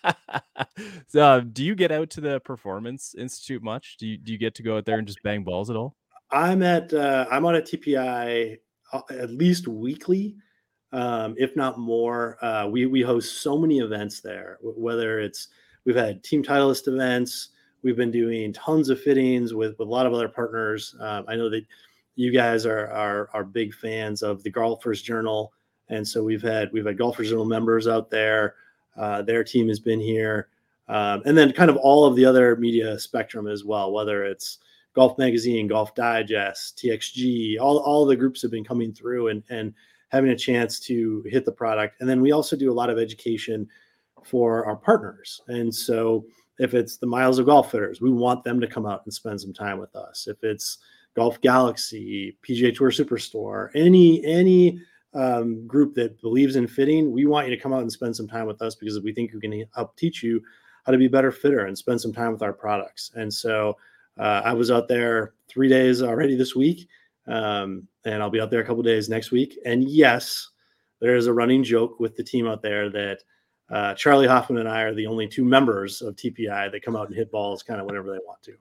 do. So uh, do you get out to the Performance Institute much? Do you do you get to go out there and just bang balls at all? I'm at uh, I'm on a T P I at least weekly, um, if not more. Uh, we we host so many events there. Whether it's we've had team Titleist events, we've been doing tons of fittings with, with a lot of other partners. Um, I know that you guys are, are are big fans of the Golfers Journal, and so we've had we've had Golfers Journal members out there. Uh, their team has been here, um, and then kind of all of the other media spectrum as well. Whether it's Golf Magazine, Golf Digest, T X G, all all the groups have been coming through and and having a chance to hit the product. And then we also do a lot of education for our partners, and so if it's the Miles of Golf Fitters, we want them to come out and spend some time with us. If it's Golf Galaxy, P G A Tour Superstore, any any um, group that believes in fitting, we want you to come out and spend some time with us because we think we can help teach you how to be a better fitter and spend some time with our products. And so uh, I was out there three days already this week, um, and I'll be out there a couple of days next week. And yes, there is a running joke with the team out there that uh, Charlie Hoffman and I are the only two members of T P I that come out and hit balls kind of whenever they want to.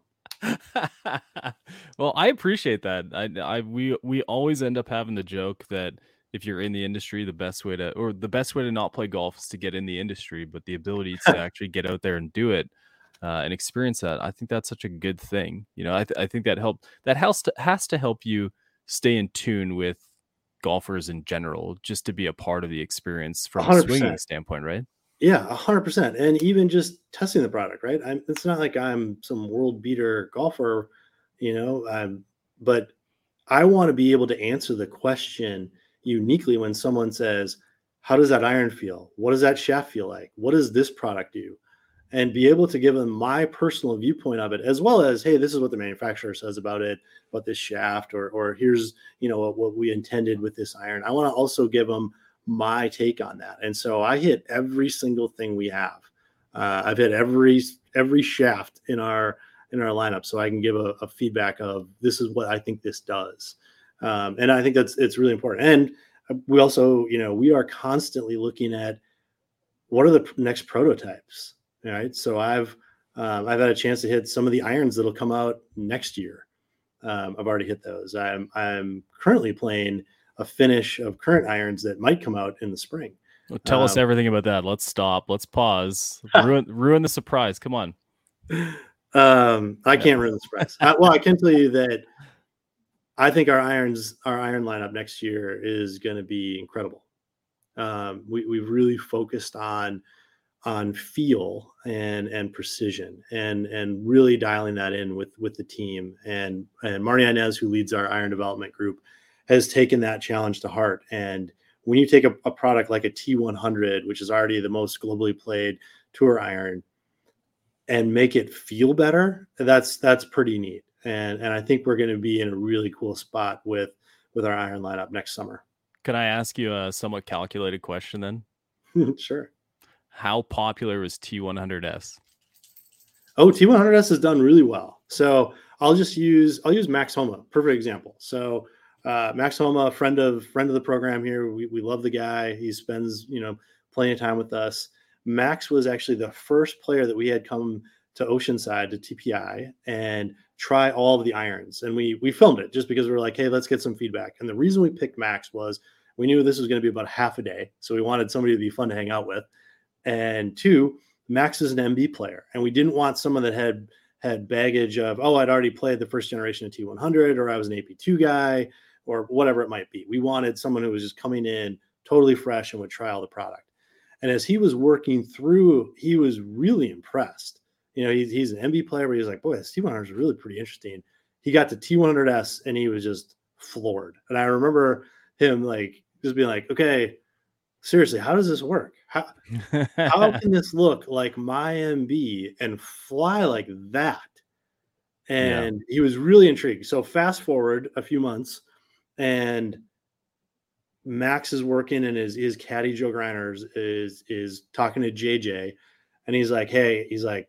Well, I appreciate that. I, I, we, we always end up having the joke that if you're in the industry, the best way to, or the best way to not play golf is to get in the industry, but the ability to actually get out there and do it uh, and experience that, I think that's such a good thing. You know, I, th- I think that help that has to has to help you stay in tune with golfers in general, just to be a part of the experience from one hundred a percent swinging standpoint, right? Yeah, a hundred percent. And even just testing the product, right? I'm, it's not like I'm some world beater golfer, you know, um, but I want to be able to answer the question uniquely when someone says, how does that iron feel? What does that shaft feel like? What does this product do? And be able to give them my personal viewpoint of it, as well as, hey, this is what the manufacturer says about it, about this shaft, or, or here's, you know, what, what we intended with this iron. I want to also give them my take on that. And so I hit every single thing we have. Uh, I've hit every every shaft in our in our lineup, so I can give a, a feedback of this is what I think this does. Um, and I think that's it's really important. And we also, you know, we are constantly looking at what are the next prototypes. All right. So I've um, I've had a chance to hit some of the irons that'll come out next year. Um, I've already hit those. I'm I'm currently playing a finish of current irons that might come out in the spring. Well, tell um, us everything about that. Let's stop. Let's pause. Ruin, ruin the surprise. Come on. Um, I can't ruin the surprise. I, well, I can tell you that I think our irons, our iron lineup next year is going to be incredible. Um, we, we've really focused on on feel and and precision and and really dialing that in with with the team. And and Marty Inez, who leads our iron development group, has taken that challenge to heart. And when you take a, a product like a T one hundred, which is already the most globally played tour iron, and make it feel better, that's that's pretty neat. And and I think we're going to be in a really cool spot with with our iron lineup next summer. Can I ask you a somewhat calculated question then? Sure. How popular is T one hundred S? Oh, T one hundred S has done really well. So I'll just use I'll use Max Homa, perfect example. So uh, Max Homa, friend of friend of the program here. We we love the guy. He spends you know plenty of time with us. Max was actually the first player that we had come to Oceanside to T P I and try all of the irons, and we we filmed it just because we were like, hey, let's get some feedback. And the reason we picked Max was we knew this was going to be about half a day, so we wanted somebody to be fun to hang out with. And two, Max is an M B player, and we didn't want someone that had had baggage of, oh, I'd already played the first generation of T one hundred, or I was an A P two guy, or whatever it might be. We wanted someone who was just coming in totally fresh and would try all the product. And as he was working through, he was really impressed. You know, he's, he's an M B player, but he was like, boy, this T one hundred is really pretty interesting. He got to T one hundred S and he was just floored. And I remember him like just being like, okay, seriously, how does this work? How, how can this look like my M B and fly like that? And yeah. He was really intrigued. So fast forward a few months, and Max is working, and his his caddy Joe Greiners is is talking to J J, and he's like, hey, he's like,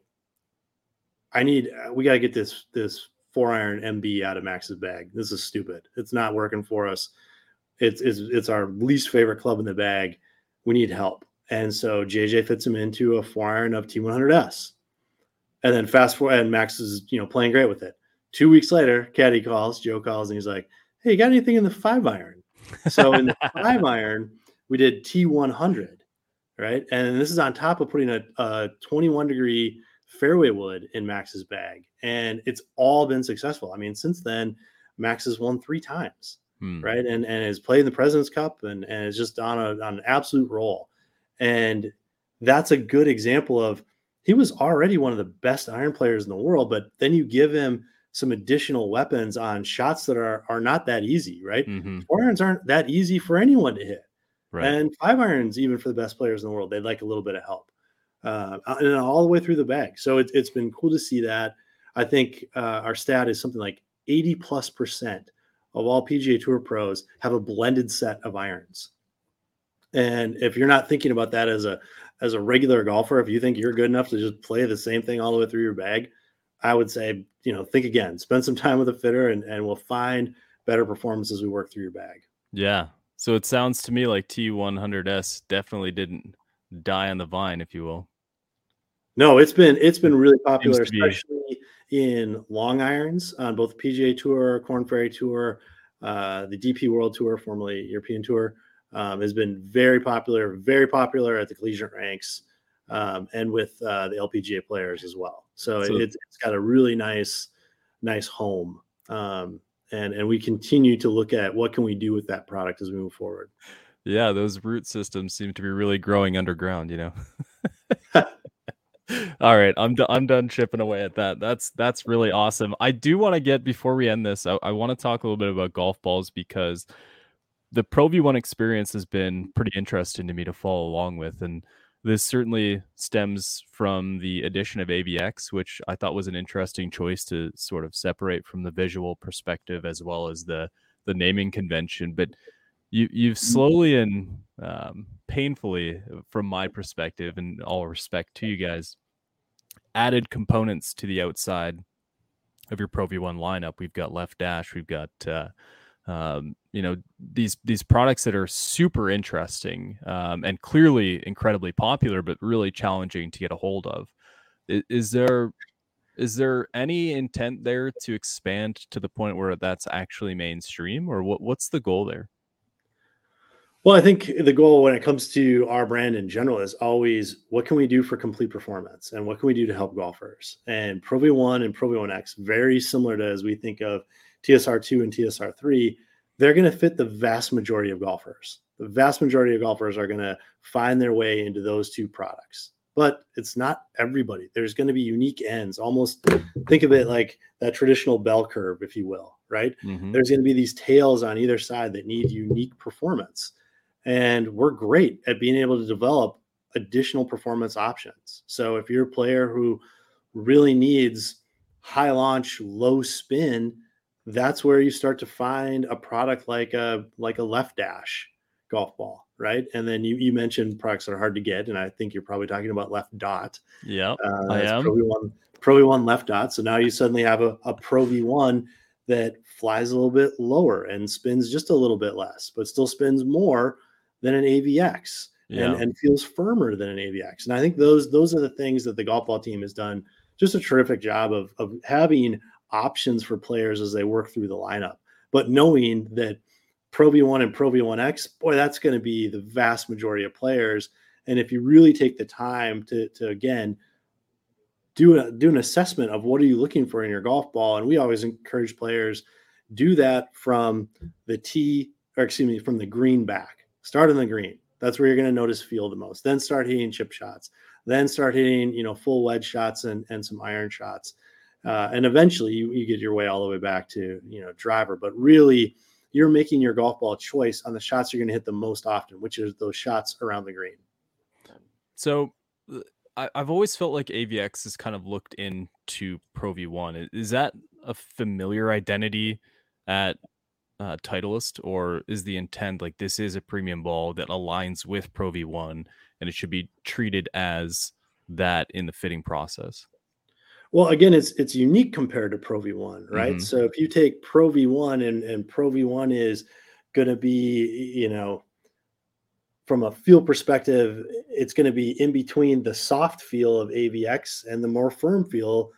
I need we got to get this this four iron M B out of Max's bag. This is stupid. It's not working for us. It's it's it's our least favorite club in the bag. We need help. And so J J fits him into a four iron of T one hundred S. And then fast forward, and Max is, you know, playing great with it. Two weeks later, caddy calls, Joe calls, and he's like, hey, you got anything in the five iron? So in the five iron, we did T one hundred, right? And this is on top of putting a, a twenty-one degree fairway wood in Max's bag. And it's all been successful. I mean, since then, Max has won three times, hmm. right? And and has played in the President's Cup and, and is just on, a, on an absolute roll. And that's a good example of he was already one of the best iron players in the world, but then you give him some additional weapons on shots that are are not that easy, right? Mm-hmm. Four irons aren't that easy for anyone to hit. Right. And five irons, even for the best players in the world, they'd like a little bit of help. Uh, and all the way through the bag. So it, it's been cool to see that. I think uh, our stat is something like eighty plus percent of all P G A Tour pros have a blended set of irons. And if you're not thinking about that as a as a regular golfer, if you think you're good enough to just play the same thing all the way through your bag, I would say, you know, think again, spend some time with a fitter, and, and we'll find better performance as we work through your bag. Yeah. So it sounds to me like T one hundred S definitely didn't die on the vine, if you will. No, it's been it's been really popular, especially in long irons on both the P G A Tour, Korn Ferry Tour, uh, the D P World Tour, formerly European Tour, um, has been very popular, very popular at the collegiate ranks, um, and with uh, the L P G A players as well. So, so it's, it's got a really nice, nice home, um, and and we continue to look at what can we do with that product as we move forward. Yeah, those root systems seem to be really growing underground, you know. All right, I'm d- I'm done chipping away at that. That's that's really awesome. I do want to get, before we end this, I, I want to talk a little bit about golf balls, because the Pro V one experience has been pretty interesting to me to follow along with, and this certainly stems from the addition of A V X, which I thought was an interesting choice to sort of separate from the visual perspective as well as the the naming convention. But you you've slowly and um, painfully, from my perspective, and all respect to you guys, added components to the outside of your Pro V one lineup. We've got Left Dash, we've got uh, um, you know, these these products that are super interesting um, and clearly incredibly popular, but really challenging to get a hold of. Is, is there is there any intent there to expand to the point where that's actually mainstream, or what what's the goal there? Well, I think the goal when it comes to our brand in general is always, what can we do for complete performance, and what can we do to help golfers? And Pro V one and Pro V one X, very similar to as we think of T S R two and T S R three, they're going to fit the vast majority of golfers. The vast majority of golfers are going to find their way into those two products. But it's not everybody. There's going to be unique ends. Almost think of it like that traditional bell curve, if you will, right? Mm-hmm. There's going to be these tails on either side that need unique performance. And we're great at being able to develop additional performance options. So if you're a player who really needs high launch, low spin, that's where you start to find a product like a like a Left Dash golf ball, right? And then you you mentioned products that are hard to get, and I think you're probably talking about Left Dot. Yeah, uh, I am. Pro V one, Pro V one Left Dot. So now you suddenly have a, a Pro V one that flies a little bit lower and spins just a little bit less, but still spins more than an A V X, yeah. and, and feels firmer than an A V X. And I think those those are the things that the golf ball team has done just a terrific job of, of having options for players as they work through the lineup, but knowing that Pro V one and Pro V one X, boy, that's going to be the vast majority of players. And if you really take the time to, to again, do, a, do an assessment of what are you looking for in your golf ball. And we always encourage players, do that from the tee, or excuse me, from the green back. Start on the green. That's where you're going to notice feel the most. Then start hitting chip shots. Then start hitting, you know, full wedge shots and, and some iron shots. Uh, and eventually you, you get your way all the way back to, you know, driver. But really, you're making your golf ball choice on the shots you're going to hit the most often, which is those shots around the green. So I, I've always felt like A V X is kind of looked into Pro V one. Is that a familiar identity at Uh, Titleist, or is the intent like this is a premium ball that aligns with Pro V one and it should be treated as that in the fitting process? Well, again, it's it's unique compared to Pro V one, right? Mm-hmm. So if you take Pro V one and, and Pro V one is going to be, you know, from a feel perspective, it's going to be in between the soft feel of A V X and the more firm feel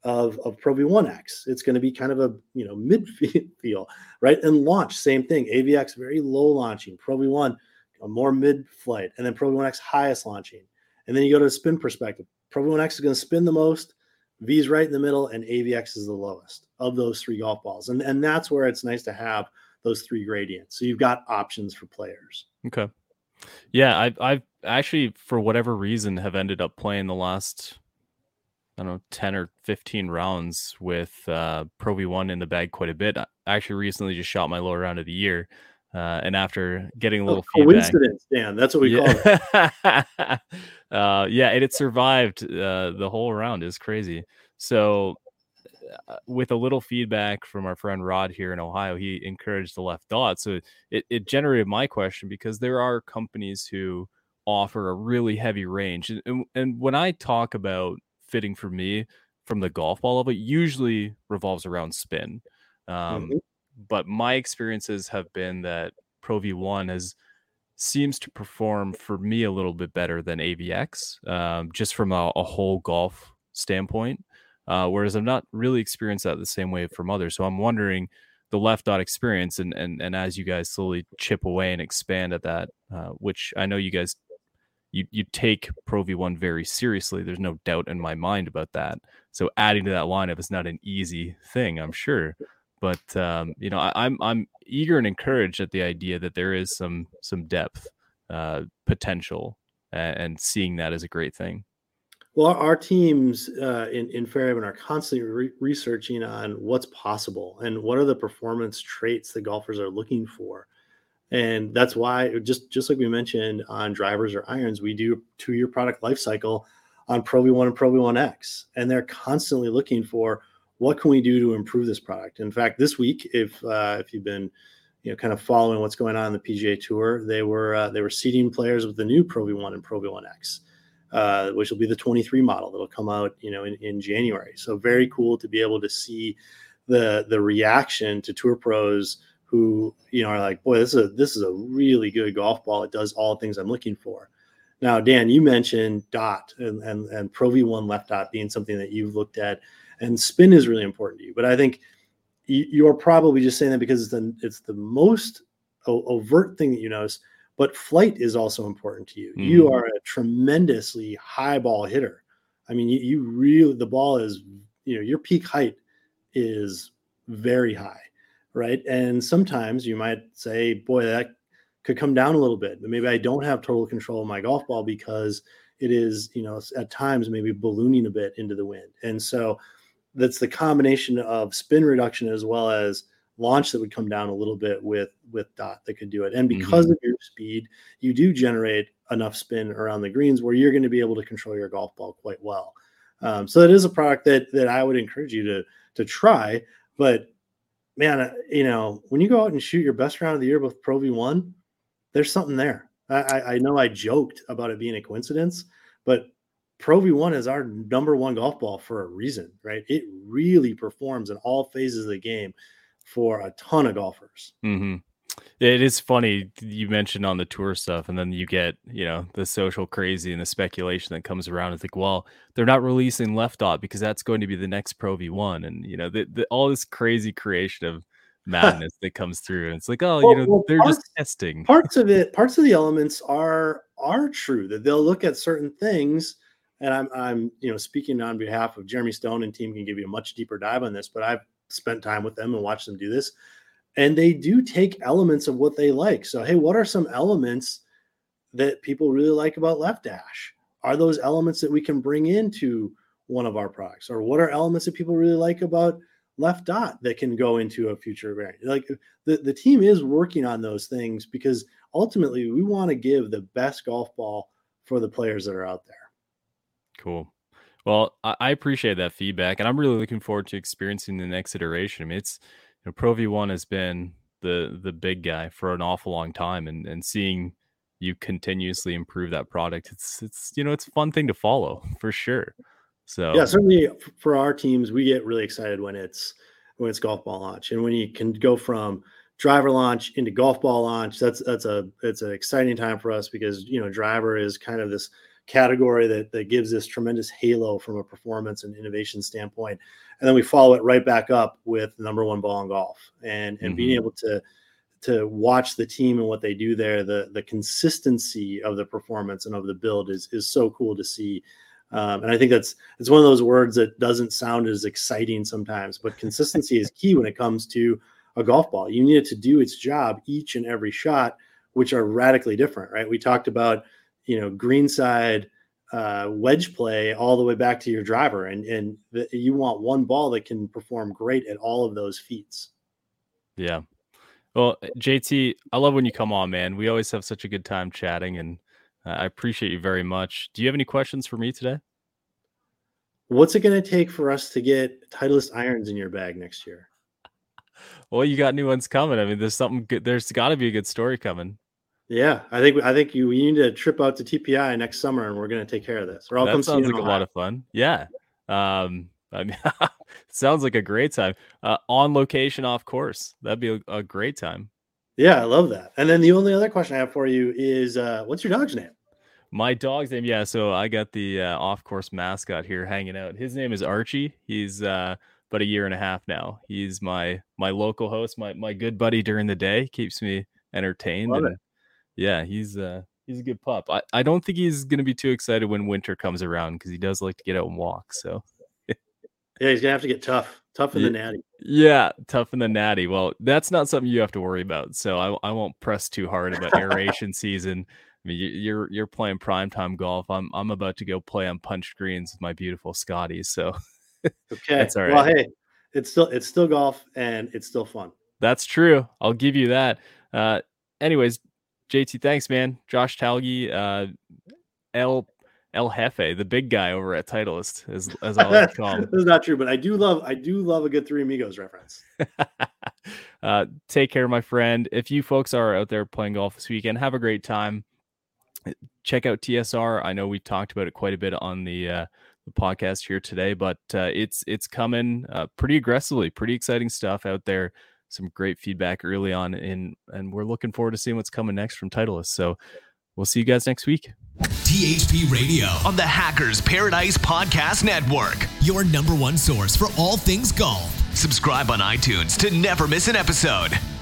of, of Pro V one X. It's going to be kind of a, you know, mid feel, right? And launch, same thing. A V X, very low launching. Pro V one, a more mid flight. And then Pro V one X, highest launching. And then you go to a spin perspective. Pro V one X is going to spin the most. V's right in the middle, and A V X is the lowest of those three golf balls. And, and that's where it's nice to have those three gradients. So you've got options for players. Okay. Yeah, I've, I've actually, for whatever reason, have ended up playing the last, I don't know, ten or fifteen rounds with uh, Pro V one in the bag quite a bit. I actually recently just shot my lower round of the year. Uh, and after getting a little oh, feedback, coincidence, Dan, that's what we yeah. call it. uh, yeah, and it survived uh, the whole round. Is crazy. So, uh, with a little feedback from our friend Rod here in Ohio, he encouraged the left dot. So it, it generated my question, because there are companies who offer a really heavy range, and, and, and when I talk about fitting for me from the golf ball level, it usually revolves around spin. Um, mm-hmm. But my experiences have been that Pro V one has seems to perform for me a little bit better than A V X, um, just from a, a whole golf standpoint. Uh, whereas I'm not really experienced that the same way from others. So I'm wondering the left dot experience, and and and as you guys slowly chip away and expand at that, uh, which I know you guys you you take Pro V one very seriously. There's no doubt in my mind about that. So adding to that lineup is not an easy thing, I'm sure. But um, you know, I, I'm I'm eager and encouraged at the idea that there is some some depth, uh, potential, and, and seeing that as a great thing. Well, our, our teams uh, in in Fairhaven are constantly re- researching on what's possible and what are the performance traits that golfers are looking for, and that's why just just like we mentioned on drivers or irons, we do a two-year product life cycle on Pro V one and Pro V one X, and they're constantly looking for, what can we do to improve this product? In fact, this week, if uh, if you've been, you know, kind of following what's going on in the P G A Tour, they were uh, they were seeding players with the new Pro V one and Pro V one X, uh, which will be the twenty-three model that'll come out, you know, in, in January. So very cool to be able to see the the reaction to tour pros who, you know, are like, boy, this is a this is a really good golf ball. It does all the things I'm looking for. Now, Dan, you mentioned dot and and, and Pro V one left dot being something that you've looked at. And spin is really important to you, but I think you're probably just saying that because it's the, it's the most overt thing that you notice, but flight is also important to you. Mm-hmm. You are a tremendously high ball hitter. I mean, you, you really, the ball is, you know, your peak height is very high, right? And sometimes you might say, boy, that could come down a little bit, but maybe I don't have total control of my golf ball because it is, you know, at times maybe ballooning a bit into the wind. And so that's the combination of spin reduction as well as launch that would come down a little bit with with dot that could do it. And because mm-hmm. of your speed, you do generate enough spin around the greens where you're going to be able to control your golf ball quite well. Um, so it is a product that that I would encourage you to to try. But man, you know, when you go out and shoot your best round of the year with Pro V one, there's something there. I, I know I joked about it being a coincidence, but Pro V one is our number one golf ball for a reason, right? It really performs in all phases of the game for a ton of golfers. Mm-hmm. It is funny you mentioned on the tour stuff, and then you get, you know, the social crazy and the speculation that comes around. It's like, well, they're not releasing left dot because that's going to be the next Pro V one, and you know, the, the, all this crazy creation of madness that comes through, and it's like, oh, well, you know, well, they're parts, just testing. Parts of it, parts of the elements are are true, that they'll look at certain things. And I'm, I'm, you know, speaking on behalf of Jeremy Stone and team, can give you a much deeper dive on this, but I've spent time with them and watched them do this. And they do take elements of what they like. So, hey, what are some elements that people really like about Left Dash? Are those elements that we can bring into one of our products? Or what are elements that people really like about Left Dot that can go into a future variant? Like the, the team is working on those things because ultimately we want to give the best golf ball for the players that are out there. Cool. Well, I, I appreciate that feedback, and I'm really looking forward to experiencing the next iteration. I mean, it's, you know, Pro V one has been the the big guy for an awful long time, and and seeing you continuously improve that product, it's it's you know, it's a fun thing to follow for sure. So yeah, certainly for our teams, we get really excited when it's when it's golf ball launch, and when you can go from driver launch into golf ball launch. That's that's a it's an exciting time for us because, you know, driver is kind of this category that that gives this tremendous halo from a performance and innovation standpoint. And then we follow it right back up with the number one ball in golf, and and mm-hmm. being able to to watch the team and what they do there, the the consistency of the performance and of the build is is so cool to see. Um, and I think that's it's one of those words that doesn't sound as exciting sometimes, but consistency is key when it comes to a golf ball. You need it to do its job each and every shot, which are radically different, right? We talked about, you know, greenside uh, wedge play all the way back to your driver, and and the, you want one ball that can perform great at all of those feats. Yeah. Well, J T, I love when you come on, man. We always have such a good time chatting, and uh, I appreciate you very much. Do you have any questions for me today? What's it going to take for us to get Titleist irons in your bag next year? Well, you got new ones coming. I mean, there's something good. There's got to be a good story coming. Yeah, I think I think you we need to trip out to T P I next summer, and we're going to take care of this. Or I'll that come sounds see you like in a lot of fun. Yeah. Um, I mean, sounds like a great time. Uh, on location, off course. That'd be a, a great time. Yeah, I love that. And then the only other question I have for you is, uh, what's your dog's name? My dog's name, yeah. So I got the uh, off course mascot here hanging out. His name is Archie. He's uh, about a year and a half now. He's my my local host, my my good buddy during the day. Keeps me entertained. Love and it. Yeah, he's uh he's a good pup. I, I don't think he's gonna be too excited when winter comes around because he does like to get out and walk. So yeah, he's gonna have to get tough, tough in yeah, the natty. Yeah, tough in the natty. Well, that's not something you have to worry about. So I I won't press too hard about aeration season. I mean, you're you're playing primetime golf. I'm I'm about to go play on punched greens with my beautiful Scotties. So okay, that's all right. Well, hey, it's still it's still golf and it's still fun. That's true. I'll give you that. Uh, anyways, J T, thanks, man. Josh Talge, uh, El El Jefe, the big guy over at Titleist, as as I like to call him. That's not true, but I do love I do love a good Three Amigos reference. uh, take care, my friend. If you folks are out there playing golf this weekend, have a great time. Check out T S R. I know we talked about it quite a bit on the uh, the podcast here today, but uh, it's it's coming uh, pretty aggressively. Pretty exciting stuff out there. Some great feedback early on, in, and we're looking forward to seeing what's coming next from Titleist. So we'll see you guys next week. T H P Radio On the Hackers Paradise Podcast Network. your number one source for all things golf. Subscribe on iTunes to never miss an episode.